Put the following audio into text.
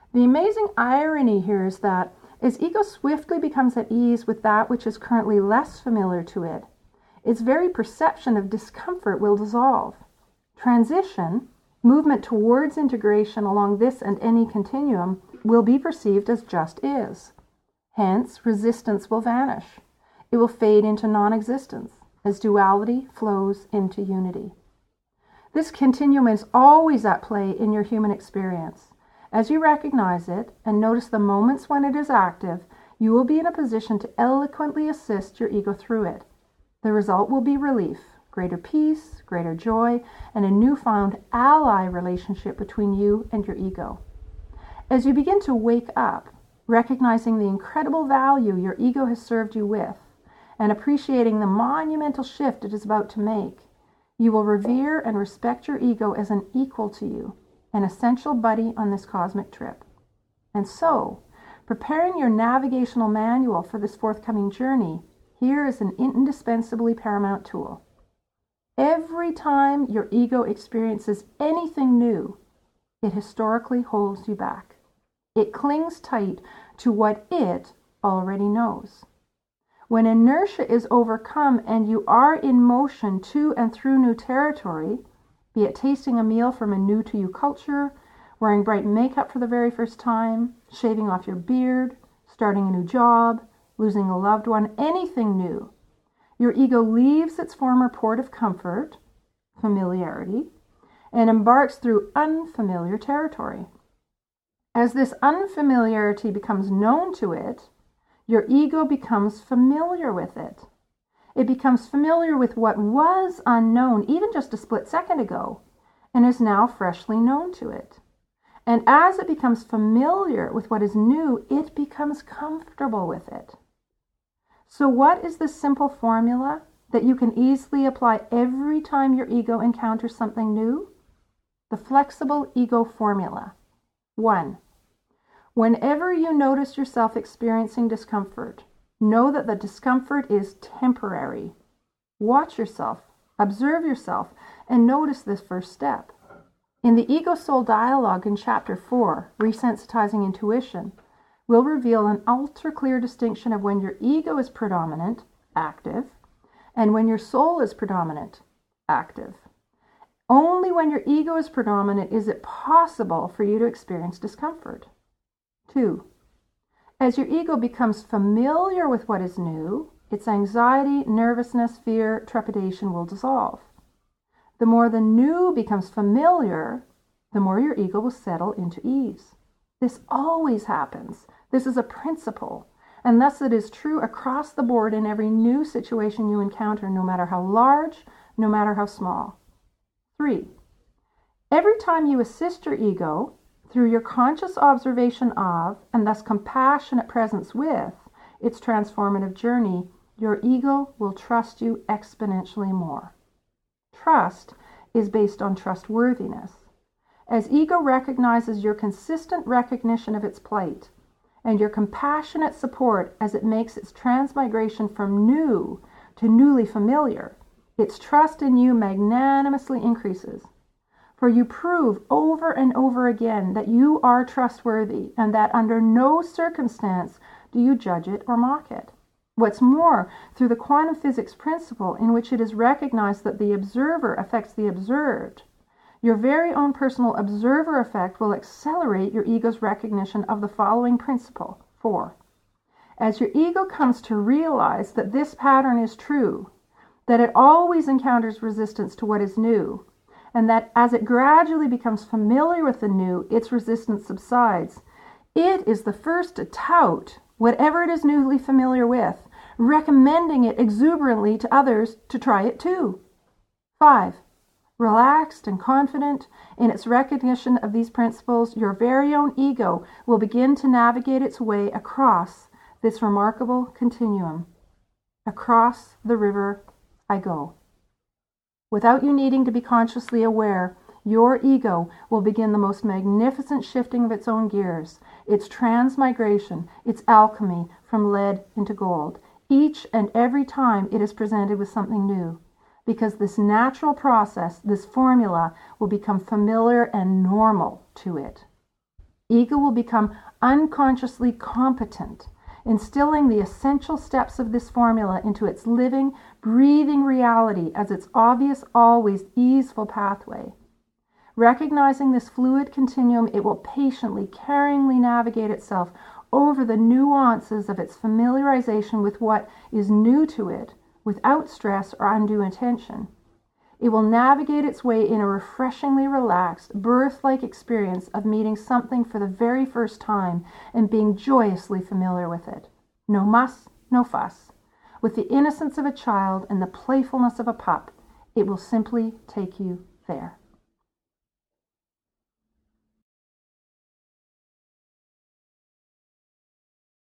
The amazing irony here is that as ego swiftly becomes at ease with that which is currently less familiar to it, its very perception of discomfort will dissolve. Transition, movement towards integration along this and any continuum, will be perceived as just is. Hence, resistance will vanish. It will fade into non-existence as duality flows into unity. This continuum is always at play in your human experience. As you recognize it and notice the moments when it is active, you will be in a position to eloquently assist your ego through it. The result will be relief, greater peace, greater joy, and a newfound ally relationship between you and your ego. As you begin to wake up, recognizing the incredible value your ego has served you with, and appreciating the monumental shift it is about to make, you will revere and respect your ego as an equal to you, an essential buddy on this cosmic trip. And so, preparing your navigational manual for this forthcoming journey, here is an indispensably paramount tool. Every time your ego experiences anything new, it historically holds you back. It clings tight to what it already knows. When inertia is overcome and you are in motion to and through new territory, be it tasting a meal from a new-to-you culture, wearing bright makeup for the very first time, shaving off your beard, starting a new job, losing a loved one, anything new, your ego leaves its former port of comfort, familiarity, and embarks through unfamiliar territory. As this unfamiliarity becomes known to it, your ego becomes familiar with it. It becomes familiar with what was unknown even just a split second ago and is now freshly known to it. And as it becomes familiar with what is new, it becomes comfortable with it. So what is this simple formula that you can easily apply every time your ego encounters something new? The flexible ego formula. 1. Whenever you notice yourself experiencing discomfort, know that the discomfort is temporary. Watch yourself, observe yourself, and notice this first step. In the Ego-Soul Dialogue in Chapter 4, Resensitizing Intuition, we'll reveal an ultra-clear distinction of when your ego is predominant, active, and when your soul is predominant, active. Only when your ego is predominant is it possible for you to experience discomfort. 2. As your ego becomes familiar with what is new, its anxiety, nervousness, fear, trepidation will dissolve. The more the new becomes familiar, the more your ego will settle into ease. This always happens. This is a principle, and thus it is true across the board in every new situation you encounter, no matter how large, no matter how small. 3. Every time you assist your ego, through your conscious observation of, and thus compassionate presence with, its transformative journey, your ego will trust you exponentially more. Trust is based on trustworthiness. As ego recognizes your consistent recognition of its plight, and your compassionate support as it makes its transmigration from new to newly familiar, its trust in you magnanimously increases. For you prove over and over again that you are trustworthy and that under no circumstance do you judge it or mock it. What's more, through the quantum physics principle in which it is recognized that the observer affects the observed, your very own personal observer effect will accelerate your ego's recognition of the following principle. 4. As your ego comes to realize that this pattern is true, that it always encounters resistance to what is new, and that as it gradually becomes familiar with the new, its resistance subsides, it is the first to tout whatever it is newly familiar with, recommending it exuberantly to others to try it too. 5. Relaxed and confident in its recognition of these principles, your very own ego will begin to navigate its way across this remarkable continuum. Across the river I go. Without you needing to be consciously aware, your ego will begin the most magnificent shifting of its own gears, its transmigration, its alchemy from lead into gold, each and every time it is presented with something new, because this natural process, this formula, will become familiar and normal to it. Ego will become unconsciously competent, instilling the essential steps of this formula into its living, breathing reality as its obvious, always easeful pathway. Recognizing this fluid continuum, it will patiently, caringly navigate itself over the nuances of its familiarization with what is new to it, without stress or undue attention. It will navigate its way in a refreshingly relaxed, birth-like experience of meeting something for the very first time and being joyously familiar with it. No muss, no fuss. With the innocence of a child and the playfulness of a pup, it will simply take you there.